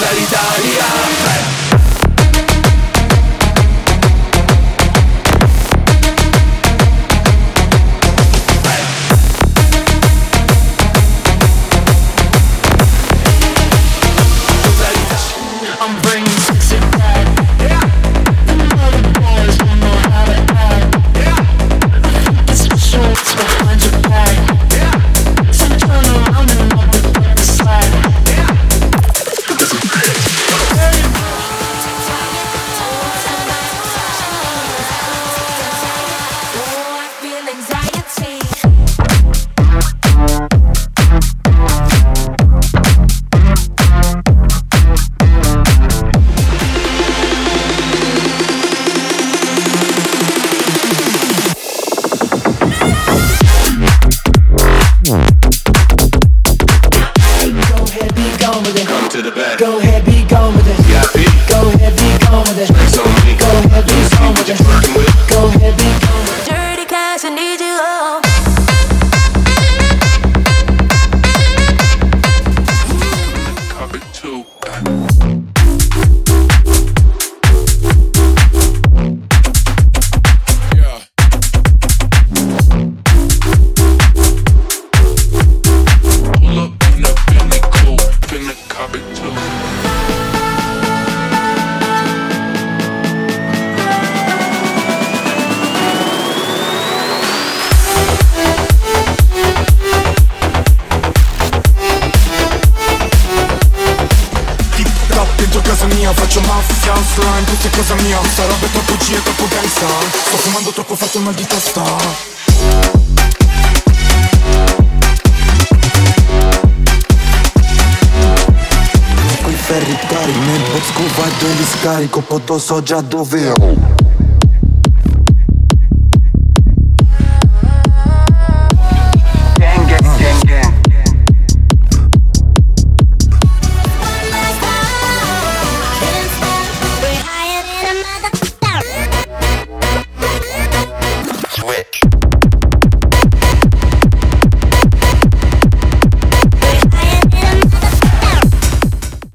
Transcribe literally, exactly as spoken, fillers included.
l'Italia. I'm bringing sexy back. Yeah. The other boys don't know how to act. Yeah. It's for sure it's behind your back. Yeah. So turn around and I'll be back to slack. Yeah. Oh, I feel anxiety. Come to the back. Go ahead, be gone with it. Yeah, beat. Go ahead, be gone with it. Drinks on me. Go ahead, be gone with it. Working with. Go ahead, be gone with it. Dirty cash, I need you all. Carpet too. Yeah. Pull up in a Bentley coupe, finna cop it too. Tip-top dentro casa mia, faccio mafia, slime, questa è casa mia. Sta roba è troppo G, è troppo gangsta. Sto fumando troppo, faccio mal di testa. Coi ferri cari, nel bosco vado e li scarico, poi so già dove ho.